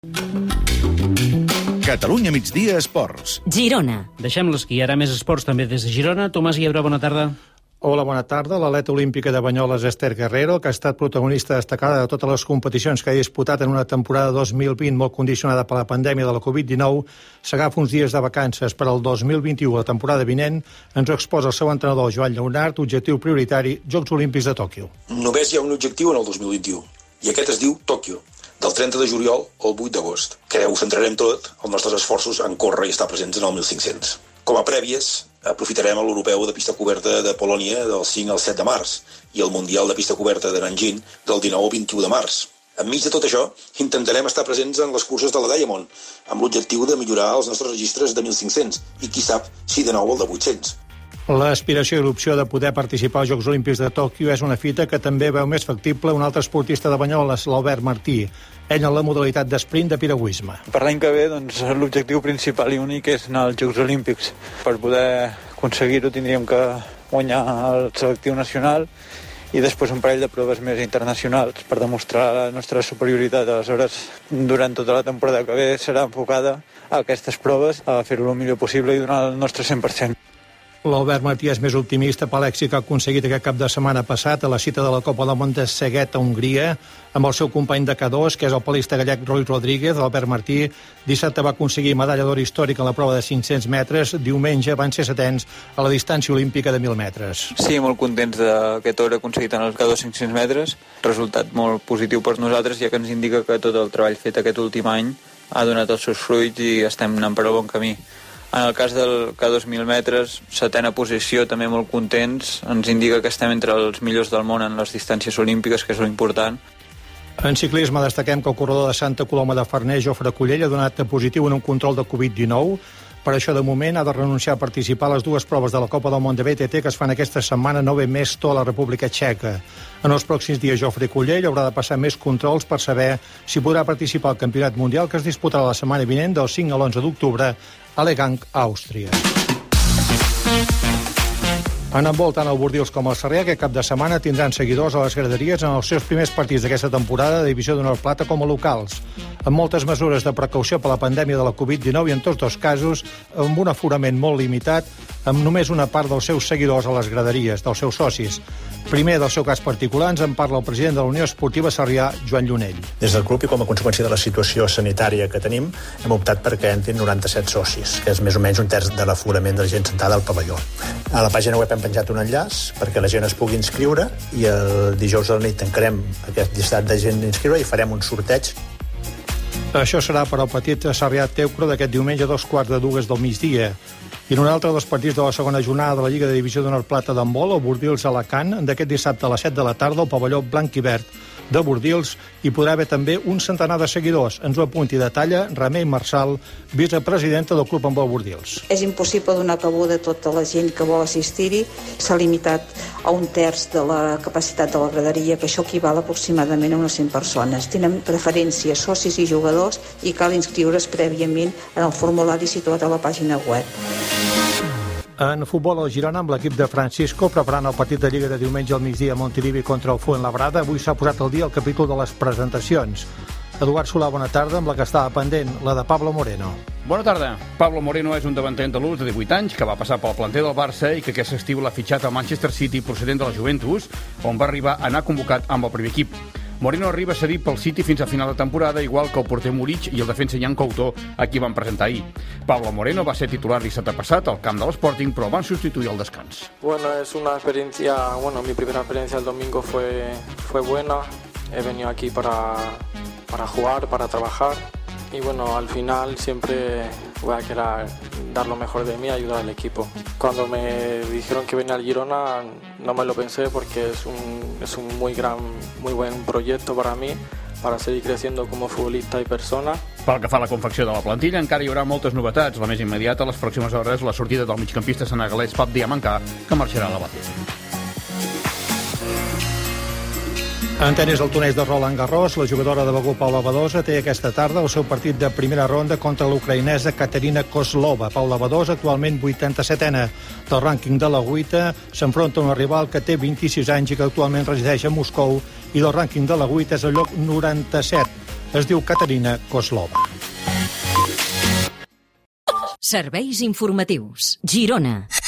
Catalunya migdia esports. Girona. Deixem l'esquí, ara més esports també des de Girona. Tomàs Llebre, bona tarda. Hola, bona tarda. L'atleta olímpica de Banyoles, Esther Guerrero, que ha estat protagonista destacada de totes les competicions que ha disputat en una temporada 2020 molt condicionada per la pandèmia de la Covid-19, s'agafa uns dies de vacances per al 2021, la temporada vinent. Ens ho exposa el seu entrenador, Joan Lleonart, objectiu prioritari, Jocs Olímpics de Tòquio. Només hi ha un objectiu en el 2021, i aquest es diu Tòquio, del 30 de juliol al 8 d'agost, que ho centrarem tot els nostres esforços en córrer i estar presents en el 1500. Com a prèvies, aprofitarem l'europeu de pista coberta de Polònia del 5 al 7 de març i el mundial de pista coberta de Nanjing del 19 al 21 de març. Enmig de tot això, intentarem estar presents en les curses de la Diamond, amb l'objectiu de millorar els nostres registres de 1.500 i, qui sap, si de nou el de 800. L'aspiració i l'opció de poder participar als Jocs Olímpics de Tòquio és una fita que també veu més factible un altre esportista de Banyoles, l'Albert Martí, ell en la modalitat d'esprint de piragüisme. Per l'any que ve, l'objectiu principal i únic és anar als Jocs Olímpics. Per poder aconseguir-ho tindríem que guanyar el selectiu nacional i després un parell de proves més internacionals per demostrar la nostra superioritat. Aleshores, durant tota la temporada que ve serà enfocada a aquestes proves, a fer-ho el millor possible i donar el nostre 100%. L'Albert Martí és més optimista per l'èxit que ha aconseguit aquest cap de setmana passat a la cita de la Copa del Món de Seguet a Hongria amb el seu company de K2, que és el palista gallec Roi Rodríguez. L'Albert Martí dissabte va aconseguir medalla d'or històrica en la prova de 500 metres. Diumenge van ser setens a la distància olímpica de 1.000 metres. Sí, molt contents d'aquest or aconseguit en el K2 500 metres. Resultat molt positiu per nosaltres, ja que ens indica que tot el treball fet aquest últim any ha donat els seus fruits i estem anant per el bon camí. En el cas del K2 1.000 metres, setena posició, també molt contents. Ens indica que estem entre els millors del món en les distàncies olímpiques, que és l'important. En ciclisme destaquem que el corredor de Santa Coloma de Farners, Jofre Collell, ha donat positiu en un control de Covid-19. Per això, de moment, ha de renunciar a participar a les dues proves de la Copa del Món de BTT que es fan aquesta setmana a Nové Mesto, a la República Txeca. En els pròxims dies, Jofre Collell haurà de passar més controls per saber si podrà participar al Campionat Mundial que es disputarà la setmana vinent del 5 a l'11 d'octubre a Legang, Àustria. En handbol, tant el Bordils com el Sarrià aquest cap de setmana tindran seguidors a les graderies en els seus primers partits d'aquesta temporada de Divisió d'Honor Plata com a locals, amb moltes mesures de precaució per la pandèmia de la Covid-19 i en tots dos casos amb un aforament molt limitat, amb només una part dels seus seguidors a les graderies, dels seus socis. Primer, del seu cas particular, ens en parla el president de la Unió Esportiva Sarrià, Joan Llunell. Des del club i com a conseqüència de la situació sanitària que tenim, hem optat perquè entrin 97 socis, que és més o menys un terç de l'aforament de la gent sentada al pavelló. A la pàgina web hem penjat un enllaç perquè la gent es pugui inscriure i el dijous a la nit tancarem aquest llistat de gent d'inscriure i farem un sorteig. Això serà per al petit Sarrià Teucro d'aquest diumenge a 2:45 del migdia. I en un altre dels partits de la segona jornada de la Lliga de Divisió d'Honor Plata d'handbol, el Bordils Alacant, d'aquest dissabte a les 7 de la tarda, al pavelló blanc i verd de Bordils, hi podrà haver també un centenar de seguidors. Ens ho apunti i detalla Remei Marçal, vicepresidenta del Club Handbol Bordils. És impossible donar cabuda a tota la gent que vol assistir-hi. S'ha limitat a un terç de la capacitat de la graderia, que això equival aproximadament a unes 100 persones. Tenen preferència socis i jugadors i cal inscriure's prèviament en el formulari situat a la pàgina web. En futbol, el Girona, amb l'equip de Francisco, preparant el partit de Lliga de diumenge al migdia a Montilivi contra el Fuenlabrada. Avui s'ha posat al dia el capítol de les presentacions. Eduard Solà, bona tarda, amb la que estava pendent, la de Pablo Moreno. Bona tarda. Pablo Moreno és un davanter andalús de 18 anys que va passar pel planter del Barça i que aquest estiu l'ha fitxat al Manchester City procedent de la Juventus, on va arribar a anar convocat amb el primer equip. Moreno arriba cedit pel City fins a final de temporada, igual que el porter Muric i el defensa Jan Couto, a qui van presentar ahir. Pablo Moreno va ser titular dissabte passat al camp de l'Sporting, però van substituir al descans. Bueno, es una experiencia, mi primera experiencia el domingo fue buena. He venido aquí para jugar, para trabajar. Y bueno, al final siempre voy a querer dar lo mejor de mí y ayudar al equipo. Cuando me dijeron que venía al Girona no me lo pensé porque es un muy buen proyecto para mí, para seguir creciendo como futbolista y persona. Pel que fa a la confecció de la plantilla, encara hi haurà moltes novetats. La més immediata, a les pròximes hores, la sortida del migcampista senegalès Pap Diamancà, que marxarà a la Batalla. En tenis, el torneig de Roland Garros, la jugadora de Begur, Paula Badosa, té aquesta tarda el seu partit de primera ronda contra l'ucraïnesa Katerina Kozlova. Paula Badosa, actualment 87a del rànquing de la WTA, s'enfronta a una rival que té 26 anys i que actualment resideix a Moscou i del rànquing de la WTA és el lloc 97. Es diu Caterina Kozlova. Serveis informatius. Girona.